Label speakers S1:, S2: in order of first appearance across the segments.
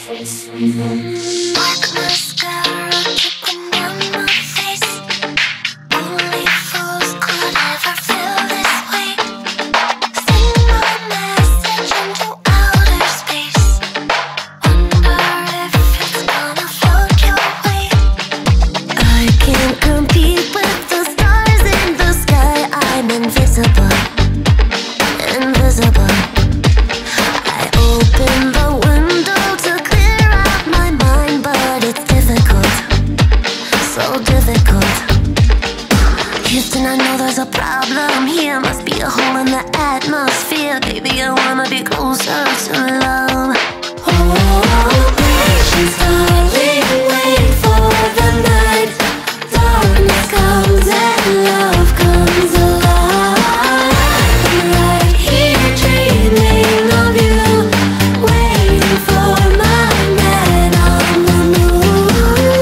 S1: Dark mascara dripping down my face. Only fools could ever feel this way. Send my message into outer space. Wonder if it's gonna float your way. I can't compete with the stars in the sky. I'm invisible, invisible. I open the window to clear out my mind, but it's difficult, so difficult. Houston, I know there's a problem here. Must be a hole in the atmosphere. Baby, I wanna be closer to love. Oh, patience, darling, wait for the night. Darkness comes and love comes alive. I'm right here dreaming of you, waiting for my man on the moon.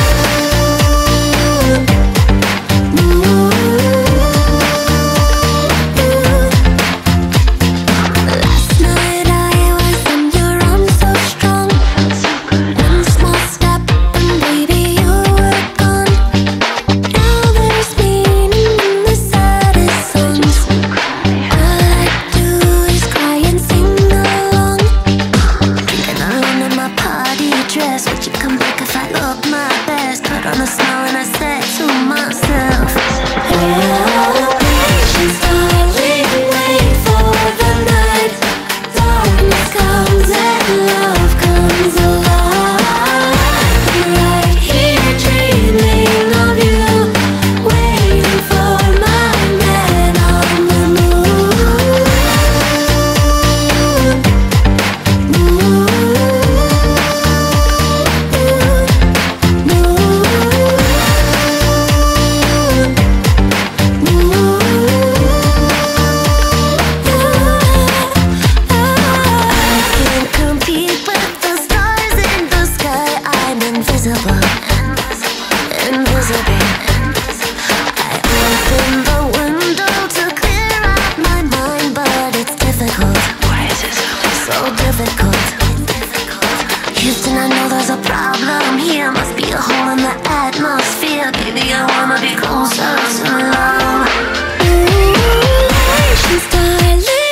S1: Last night I was in your arms so strong. One small step and baby you were gone. Now there's meaning in the saddest songs. All I do is cry and sing along. Thinking alone in my party dress. Would you come back if I look my best? Put on a smile and I said to myself, oh, patience, darling, wait for the night. Darkness comes and love comes alive. I'm right here dreaming of you, waiting for my man on the moon. I can't compete with the stars in the sky. I'm invisible, invisible. I open the window to clear out my mind, but it's difficult. Why is it so difficult? Houston, I know there's a problem here. Must be a hole in the atmosphere. Baby, I wanna be closer to love. Patience, darling.